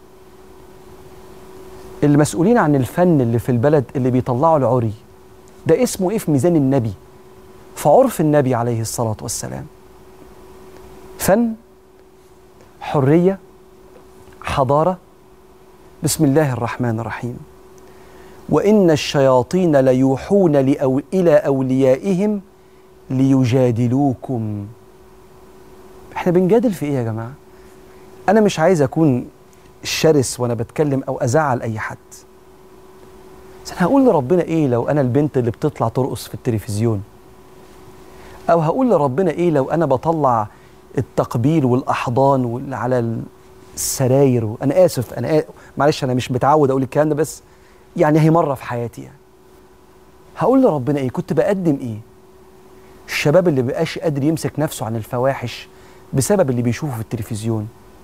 المسؤولين عن الفن اللي في البلد اللي بيطلعوا العري ده اسمه إيه في ميزان النبي، في عرف النبي عليه الصلاة والسلام؟ فن، حرية، حضارة. بسم الله الرحمن الرحيم. وإن الشياطين ليوحون إلى أوليائهم ليجادلوكم. احنا بنجادل في ايه يا جماعة؟ أنا مش عايز أكون شرس وأنا بتكلم أو أزعل أي حد، بس أنا هقول لربنا إيه لو أنا البنت اللي بتطلع ترقص في التلفزيون؟ أو هقول لربنا إيه لو أنا بطلع التقبيل والأحضان على السراير؟ أنا آسف، معلش أنا مش متعود أقول الكلام ده، بس يعني هي مرة في حياتي يعني. هقول لربنا إيه؟ كنت بقدم إيه؟ الشباب اللي مبقاش قادر يمسك نفسه عن الفواحش بسبب اللي بيشوفه في التلفزيون.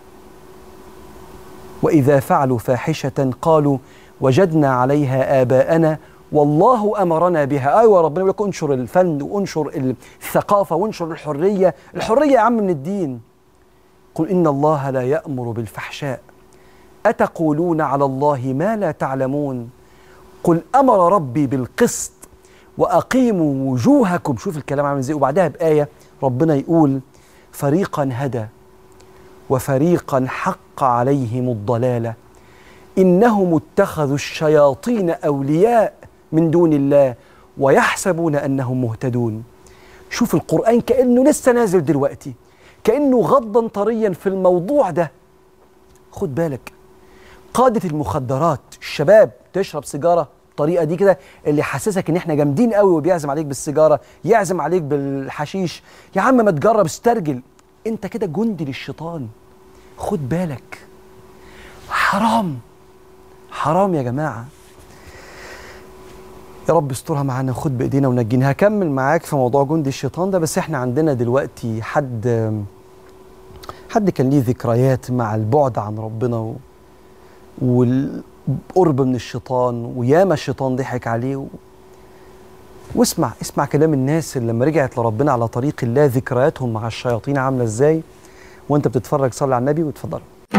وإذا فعلوا فاحشة قالوا وجدنا عليها آباءنا والله أمرنا بها. أيوة ربنا بيقول لك انشر الفن وانشر الثقافة وانشر الحرية. الحرية يا عم من الدين. قل إن الله لا يأمر بالفحشاء أتقولون على الله ما لا تعلمون. قل أمر ربي بالقسط وأقيموا وجوهكم. شوف الكلام عامل ازاي. وبعدها بآية ربنا يقول فريقا هدى وفريقا حق عليهم الضلالة إنهم اتخذوا الشياطين أولياء من دون الله ويحسبون أنهم مهتدون. شوف القرآن كأنه لسه نازل دلوقتي، كأنه غضا طريا في الموضوع ده. خد بالك، قادة المخدرات، الشباب تشرب سيجارة الطريقة دي كده اللي حسسك ان احنا جامدين قوي، وبيعزم عليك بالسيجارة، يعزم عليك بالحشيش. يا عم ما تجرب، استرجل، انت كده جندي للشيطان. خد بالك، حرام حرام يا جماعة. يا رب استرها معانا، خد بايدينا ونجينا. هكمل معاك في موضوع جندي الشيطان ده، بس احنا عندنا دلوقتي حد كان ليه ذكريات مع البعد عن ربنا والقرب من الشيطان، وياما الشيطان ضحك عليه اسمع كلام الناس اللي لما رجعت لربنا على طريق الله ذكرياتهم مع الشياطين عاملة ازاي. وانت بتتفرج صلي على النبي واتفضل.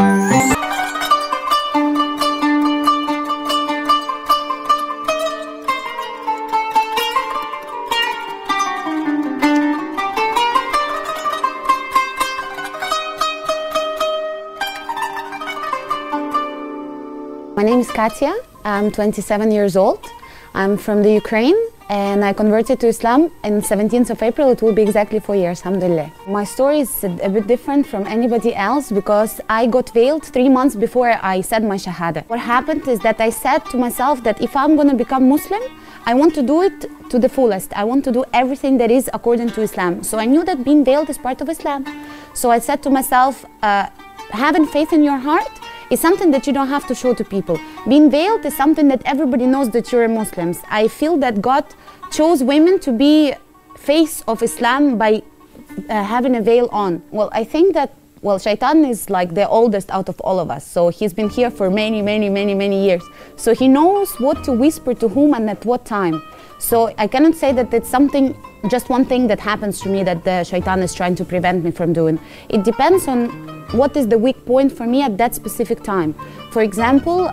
My name is Katya. I'm 27 years old. I'm from the Ukraine and I converted to Islam on 17th of April. It will be exactly 4 years, alhamdulillah. My story is a bit different from anybody else because I got veiled 3 months before I said my Shahada. What happened is that I said to myself that if I'm going to become Muslim, I want to do it to the fullest. I want to do everything that is according to Islam. So I knew that being veiled is part of Islam. So I said to myself, having faith in your heart is something that you don't have to show to people. Being veiled is something that everybody knows that you're Muslims. I feel that God chose women to be face of Islam by having a veil on. Well, I think that, Shaitan is like the oldest out of all of us. So he's been here for many years. So he knows what to whisper to whom and at what time. So I cannot say that it's something, just one thing that happens to me that the Shaitan is trying to prevent me from doing. It depends on what is the weak point for me at that specific time. For example,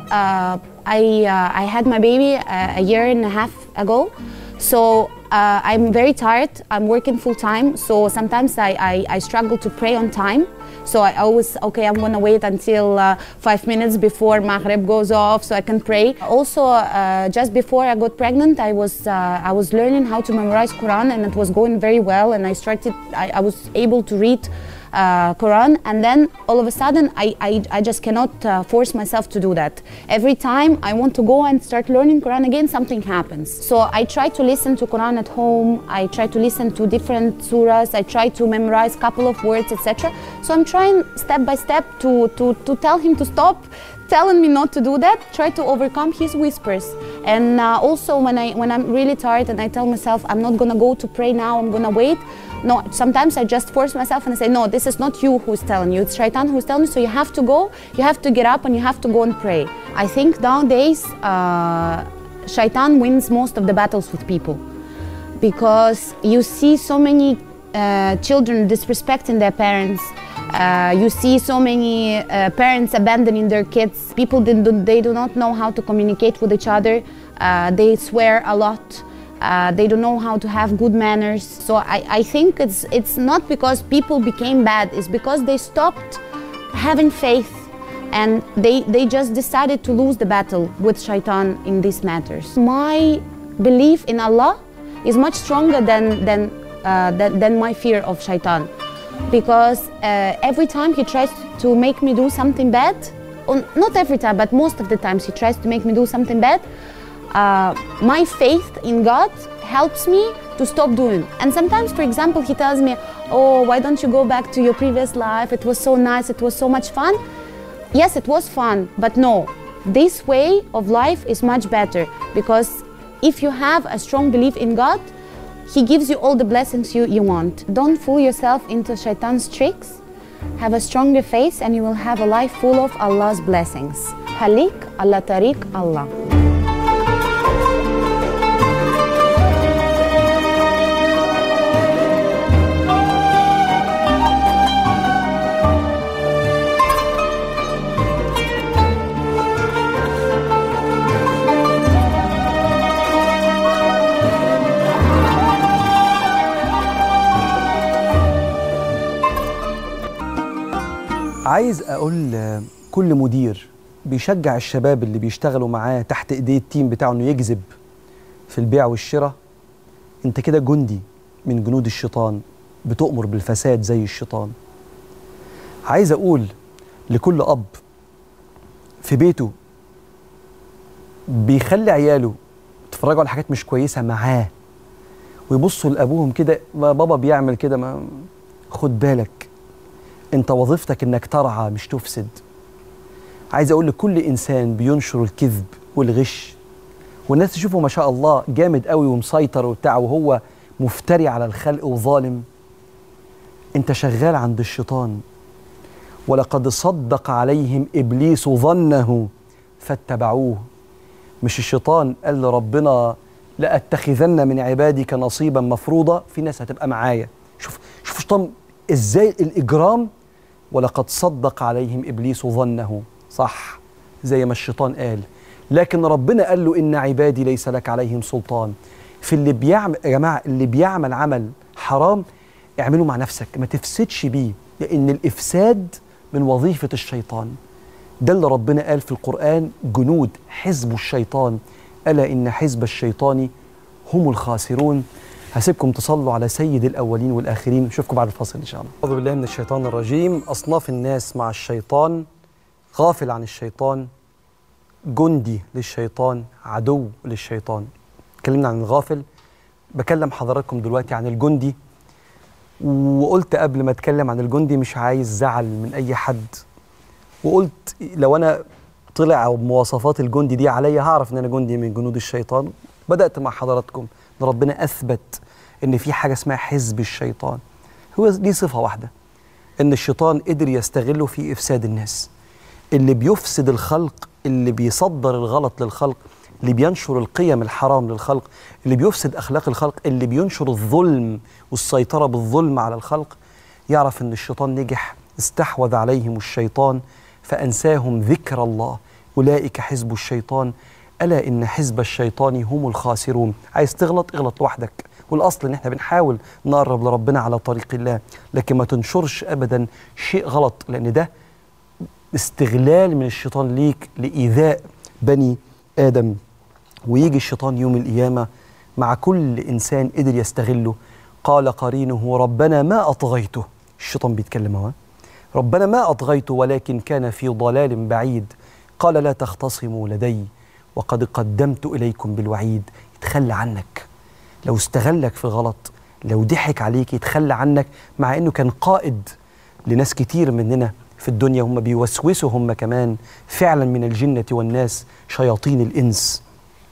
I had my baby a year and a half ago. So I'm very tired, I'm working full time. So sometimes I struggle to pray on time. So I always, okay, I'm gonna wait until 5 minutes before Maghrib goes off so I can pray. Also, just before I got pregnant, I was learning how to memorize Quran, and it was going very well. And I was able to read Quran, and then all of a sudden I just cannot force myself to do that. Every time I want to go and start learning Quran again, something happens. So I try to listen to Quran at home, I try to listen to different surahs, I try to memorize a couple of words, etc. So I'm trying step by step to tell him to stop telling me not to do that, try to overcome his whispers. And also when I'm really tired and I tell myself I'm not gonna go to pray now, I'm gonna wait. No, sometimes I just force myself and I say, no, this is not you who's telling you, it's Shaitan who's telling you, so you have to go, you have to get up and you have to go and pray. I think nowadays, Shaitan wins most of the battles with people, because you see so many children disrespecting their parents. You see so many parents abandoning their kids. People, they do not know how to communicate with each other. They swear a lot. They don't know how to have good manners. So I think it's not because people became bad, it's because they stopped having faith and they just decided to lose the battle with Shaitan in these matters. My belief in Allah is much stronger than my fear of Shaitan, because every time he tries to make me do something bad, or not every time, but most of the times he tries to make me do something bad, my faith in God helps me to stop doing. And sometimes, for example, he tells me, oh, why don't you go back to your previous life? It was so nice, it was so much fun. Yes, it was fun, but no, this way of life is much better, because if you have a strong belief in God, He gives you all the blessings you want. Don't fool yourself into Shaitan's tricks. Have a stronger faith and you will have a life full of Allah's blessings. Halik ala tariq Allah. عايز أقول كل مدير بيشجع الشباب اللي بيشتغلوا معاه تحت إيديه التيم بتاعه إنه يجذب في البيع والشراء، أنت كده جندي من جنود الشيطان، بتؤمر بالفساد زي الشيطان. عايز أقول لكل أب في بيته بيخلي عياله يتفرجوا على حاجات مش كويسة معاه ويبصوا لأبوهم كده، بابا بيعمل كده، ما خد بالك، انت وظيفتك انك ترعى مش تفسد. عايز اقول لكل انسان بينشر الكذب والغش والناس تشوفه ما شاء الله جامد قوي ومسيطر وبتاع وهو مفتري على الخلق وظالم، انت شغال عند الشيطان. ولقد صدق عليهم ابليس ظنه فاتبعوه. مش الشيطان قال لربنا لأتخذن من عبادك نصيبا مفروضا، في ناس هتبقى معايا. شوف الشيطان ازاي الاجرام. ولقد صدق عليهم ابليس ظنه، صح زي ما الشيطان قال، لكن ربنا قال له ان عبادي ليس لك عليهم سلطان. في اللي بيعمل يا جماعه، اللي بيعمل عمل حرام اعمله مع نفسك، ما تفسدش بيه، لان الافساد من وظيفه الشيطان. ده اللي ربنا قال في القران، جنود حزب الشيطان الا ان حزب الشيطان هم الخاسرون. هسيبكم تصلوا على سيد الأولين والآخرين، نشوفكم بعد الفاصل إن شاء الله. أعوذ بالله من الشيطان الرجيم. أصناف الناس مع الشيطان: غافل عن الشيطان، جندي للشيطان، عدو للشيطان. اتكلمنا عن الغافل، بكلم حضراتكم دلوقتي عن الجندي. وقلت قبل ما أتكلم عن الجندي مش عايز زعل من أي حد، وقلت لو أنا طلع بمواصفات الجندي دي عليا هعرف إن أنا جندي من جنود الشيطان. بدأت مع حضراتكم إن ربنا أثبت إن في حاجة اسمها حزب الشيطان. هو ليه صفة واحدة، إن الشيطان قدر يستغله في إفساد الناس. اللي بيفسد الخلق، اللي بيصدر الغلط للخلق، اللي بينشر القيم الحرام للخلق، اللي بيفسد أخلاق الخلق، اللي بينشر الظلم والسيطرة بالظلم على الخلق، يعرف إن الشيطان نجح. استحوذ عليهم الشيطان فأنساهم ذكر الله، أولئك حزب الشيطان ألا إن حزب الشيطان هم الخاسرون. عايز تغلط اغلط لوحدك، والأصل إن احنا بنحاول نقرب لربنا على طريق الله، لكن ما تنشرش أبدا شيء غلط، لأن ده استغلال من الشيطان ليك لإيذاء بني آدم. ويجي الشيطان يوم القيامة مع كل إنسان قدر يستغله. قال قرينه ربنا ما أطغيته، الشيطان بيتكلم اهو، ربنا ما أطغيته ولكن كان في ضلال بعيد. قال لا تختصموا لدي وقد قدمت إليكم بالوعيد. يتخلى عنك لو استغلك في غلط، لو ضحك عليك يتخلى عنك، مع أنه كان قائد لناس كتير مننا في الدنيا هم بيوسوسوا هم كمان فعلا من الجنة والناس شياطين الإنس.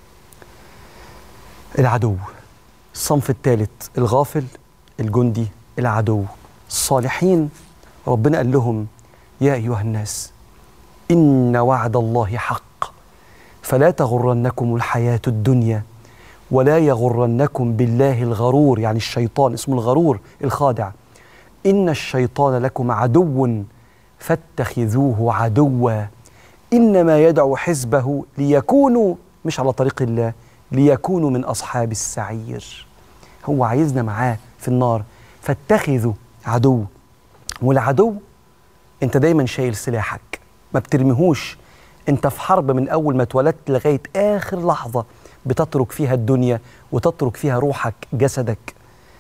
العدو، الصنف الثالث، الغافل، الجندي، العدو. الصالحين ربنا قال لهم يا أيها الناس إن وعد الله حق فلا تغرنكم الحياة الدنيا ولا يغرنكم بالله الغرور، يعني الشيطان اسمه الغرور الخادع. إن الشيطان لكم عدو فاتخذوه عدوا إنما يدعو حزبه ليكونوا مش على طريق الله ليكونوا من أصحاب السعير. هو عايزنا معاه في النار، فاتخذوا عدو. والعدو انت دايما شايل سلاحك ما بترميهوش، انت في حرب من أول ما اتولدت لغاية آخر لحظة بتترك فيها الدنيا وتترك فيها روحك جسدك.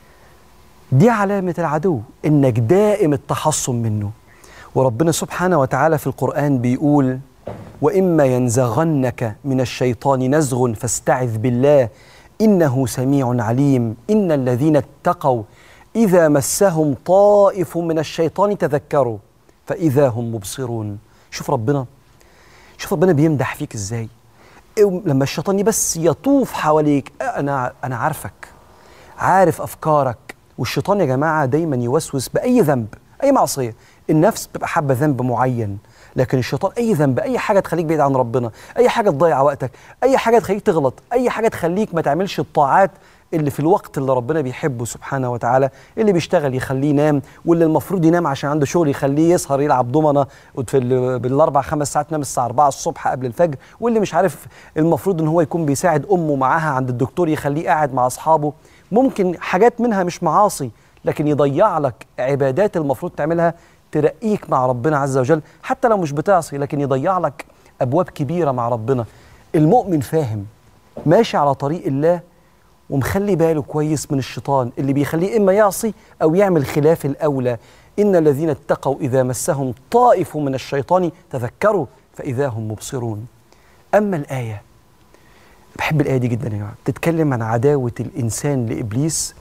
دي علامة العدو، إنك دائم التحصن منه. وربنا سبحانه وتعالى في القرآن بيقول وإما ينزغنك من الشيطان نزغ فاستعذ بالله إنه سميع عليم. إن الذين اتقوا إذا مسهم طائف من الشيطان تذكروا فإذا هم مبصرون. شوف ربنا بيمدح فيك إزاي لما الشيطان بس يطوف حواليك. أنا عارفك، عارف أفكارك. والشيطان يا جماعة دايما يوسوس بأي ذنب، أي معصية. النفس بتبقى حابة ذنب معين، لكن الشيطان أي ذنب، أي حاجة تخليك بعيد عن ربنا، أي حاجة تضيع وقتك، أي حاجة تخليك تغلط، أي حاجة تخليك ما تعملش الطاعات اللي في الوقت اللي ربنا بيحبه سبحانه وتعالى. اللي بيشتغل يخليه ينام، واللي المفروض ينام عشان عنده شغل يخليه يسهر يلعب دومنة بالاربع خمس ساعات نام الساعة 4 الصبح قبل الفجر. واللي مش عارف المفروض ان هو يكون بيساعد امه معاها عند الدكتور يخليه قاعد مع اصحابه. ممكن حاجات منها مش معاصي، لكن يضيع لك عبادات المفروض تعملها ترقيك مع ربنا عز وجل، حتى لو مش بتعصي، لكن يضيع لك أبواب كبيرة مع ربنا. المؤمن فاهم ماشي على طريق الله ومخلي باله كويس من الشيطان اللي بيخليه إما يعصي أو يعمل خلاف الأولى. إن الذين اتقوا إذا مسهم طائف من الشيطان تذكروا فإذا هم مبصرون. أما الآية، بحب الآية دي جدا يا جماعة، بتتكلم عن عداوة الإنسان لإبليس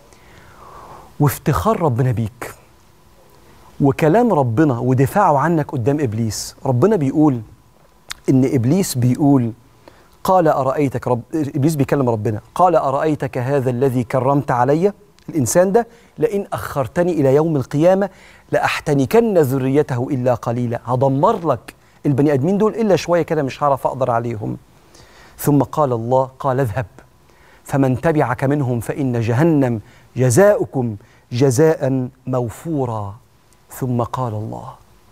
وافتخار ربنا بيك وكلام ربنا ودفاعه عنك قدام إبليس. ربنا بيقول إن إبليس بيقول قال أرأيتك إبليس بيكلم ربنا، قال أرأيتك هذا الذي كرمت علي، الإنسان ده، لئن أخرتني إلى يوم القيامة لأحتنكن ذريته إلا قليلا. هدمر لك البني آدمين دول إلا شوية كده، مش هعرف أقدر عليهم. ثم قال الله قال اذهب فمن تبعك منهم فإن جهنم جزاؤكم جزاء موفورا. ثم قال الله،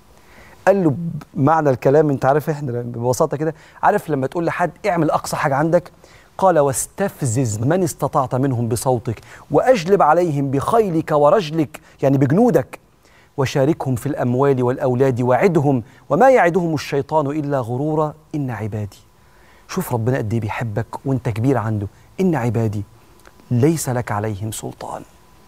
قال له بمعنى الكلام، انت عارف احنا ببساطة كده، عارف لما تقول لحد اعمل أقصى حاجة عندك، قال واستفزز من استطعت منهم بصوتك وأجلب عليهم بخيلك ورجلك، يعني بجنودك، وشاركهم في الأموال والأولاد وعدهم وما يعدهم الشيطان إلا غرورا إن عبادي. شوف ربنا قد ايه بيحبك وانت كبير عنده. إن عبادي ليس لك عليهم سلطان،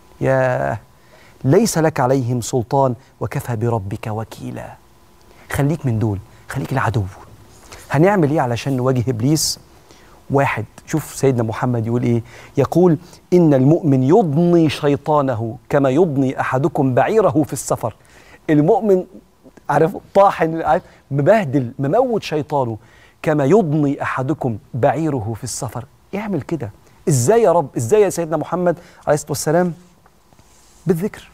يا ليس لك عليهم سلطان وكفى بربك وكيلا. خليك من دول، خليك العدو. هنعمل ايه علشان نواجه إبليس؟ واحد، شوف سيدنا محمد يقول ايه، يقول إن المؤمن يضني شيطانه كما يضني أحدكم بعيره في السفر. المؤمن عارف طاحن، عارف مبهدل مموت شيطانه، كما يضني أحدكم بعيره في السفر. يعمل كده ازاي يا رب؟ ازاي يا سيدنا محمد عليه الصلاة والسلام؟ بالذكر.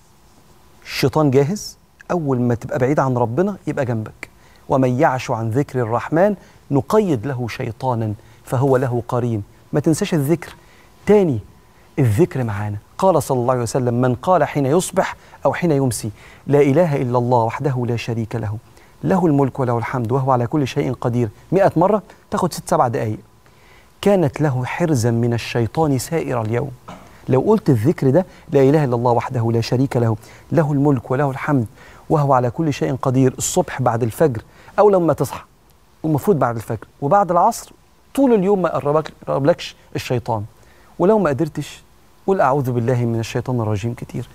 الشيطان جاهز، أول ما تبقى بعيد عن ربنا يبقى جنبك. ومن يعش عن ذكر الرحمن نقيد له شيطانا فهو له قرين. ما تنساش الذكر. تاني، الذكر معانا. قال صلى الله عليه وسلم من قال حين يصبح أو حين يمسي لا إله إلا الله وحده لا شريك له له الملك وله الحمد وهو على كل شيء قدير 100 مرة، تاخد 6-7 دقايق، كانت له حرزا من الشيطان سائر اليوم. لو قلت الذكر ده، لا إله إلا الله وحده لا شريك له له الملك وله الحمد وهو على كل شيء قدير، الصبح بعد الفجر أو لما تصحى، ومفروض بعد الفجر وبعد العصر، طول اليوم ما يقربلكش الشيطان. ولو ما قدرتش قل أعوذ بالله من الشيطان الرجيم كتير.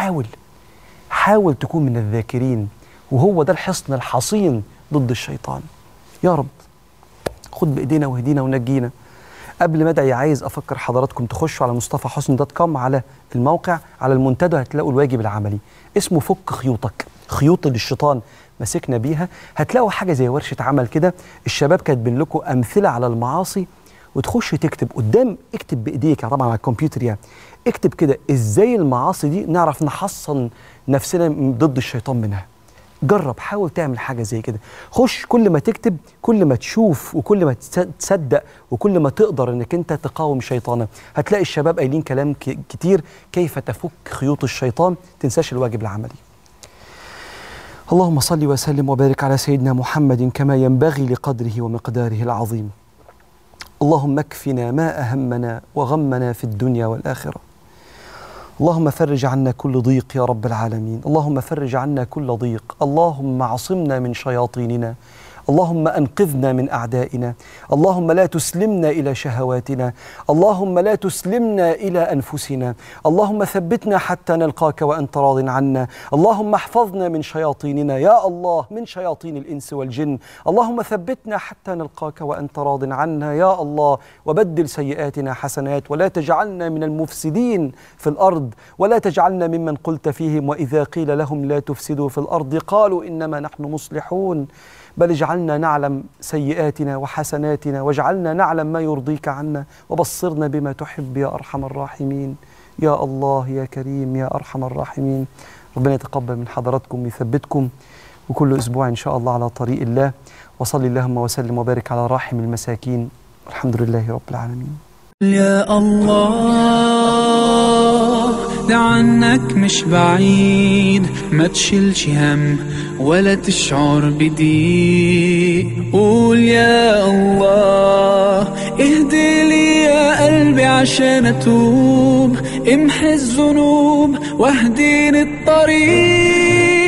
حاول تكون من الذاكرين، وهو ده الحصن الحصين ضد الشيطان. يا رب خد بإيدينا واهدينا ونجينا. قبل ما ادعي عايز افكر حضراتكم تخشوا على مصطفحسني.com على الموقع، على المنتدى هتلاقوا الواجب العملي اسمه فك خيوطك. خيوط اللي الشيطان مسكنا بيها. هتلاقوا حاجة زي ورشة عمل كده، الشباب كاتبين لكم أمثلة على المعاصي، وتخش تكتب قدام، اكتب بإيديك طبعا على الكمبيوتر يعني، اكتب كده إزاي المعاصي دي نعرف نحصن نفسنا ضد الشيطان منها. جرب، حاول تعمل حاجة زي كده. خش، كل ما تكتب كل ما تشوف وكل ما تصدق وكل ما تقدر انك انت تقاوم شيطانك. هتلاقي الشباب قايلين كلام كتير كيف تفك خيوط الشيطان. تنساش الواجب العملي. اللهم صل وسلم وبارك على سيدنا محمد كما ينبغي لقدره ومقداره العظيم. اللهم اكفنا ما أهمنا وغمنا في الدنيا والآخرة. اللهم فرج عنا كل ضيق يا رب العالمين. اللهم فرج عنا كل ضيق. اللهم عصمنا من شياطيننا. اللهم أنقذنا من أعدائنا. اللهم لا تسلمنا إلى شهواتنا. اللهم لا تسلمنا إلى أنفسنا. اللهم ثبتنا حتى نلقاك وأنت راض عنا. اللهم احفظنا من شياطيننا يا الله، من شياطين الإنس والجن. اللهم ثبتنا حتى نلقاك وأنت راض عنا يا الله، وبدل سيئاتنا حسنات، ولا تجعلنا من المفسدين في الأرض، ولا تجعلنا ممن قلت فيهم وإذا قيل لهم لا تفسدوا في الأرض قالوا إنما نحن مصلحون. بل اجعلنا نعلم سيئاتنا وحسناتنا، واجعلنا نعلم ما يرضيك عنا، وبصرنا بما تحب يا أرحم الراحمين. يا الله يا كريم يا أرحم الراحمين. ربنا يتقبل من حضراتكم ويثبتكم، وكل أسبوع إن شاء الله على طريق الله. وصلي اللهم وسلم وبارك على راحم المساكين. الحمد لله رب العالمين. يا الله ده عنك مش بعيد، ما تشيلش هم ولا تشعر بضيق. قول يا الله اهدي لي يا قلبي عشان اتوب، امحي الذنوب واهديني الطريق.